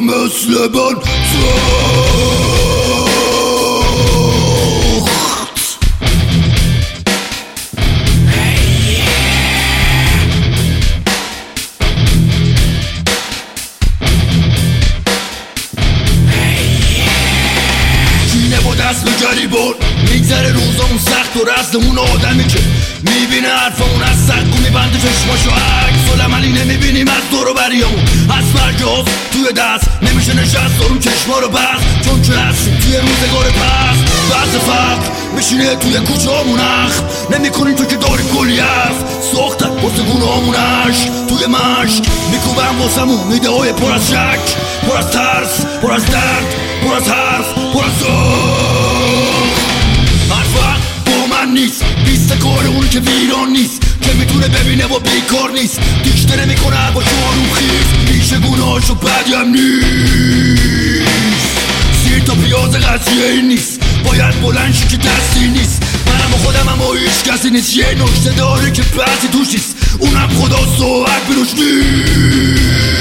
مثل من دست به گریبان میگذره روزامون سخت و رزد اون آدمی که میبینه حرفمون از سقو میبنده چشماشو عکس العملی نمیبینیم از دور و بریامون از فرجاز توی دست نمیشه نشست دارون چشما رو بست چون که هستیم توی روزگار پس بعض فرق میشینه توی کوچه‌مون اخم نمیکنیم تو که داری کلی حرف ساختن واسه گونه‌مونش توی مشک میکوبن واسمون میده های پر از شک پر از ترس پر از درد پر از حرف پر از حرفت با من نیست بیست کار اون که ویران نیست که میتونه ببینه و بیکار نیست دیشته نمیکنه با شوارون خیز پیش گونهاشو بدیم نیست سیر تا پیاز قضیه این نیست باید بلند شی که دستی نیست منم و خودم اما هیچ کسی نیست یه نکته داره که بحثی توش نیست اونم خدا ساعت بروش نیست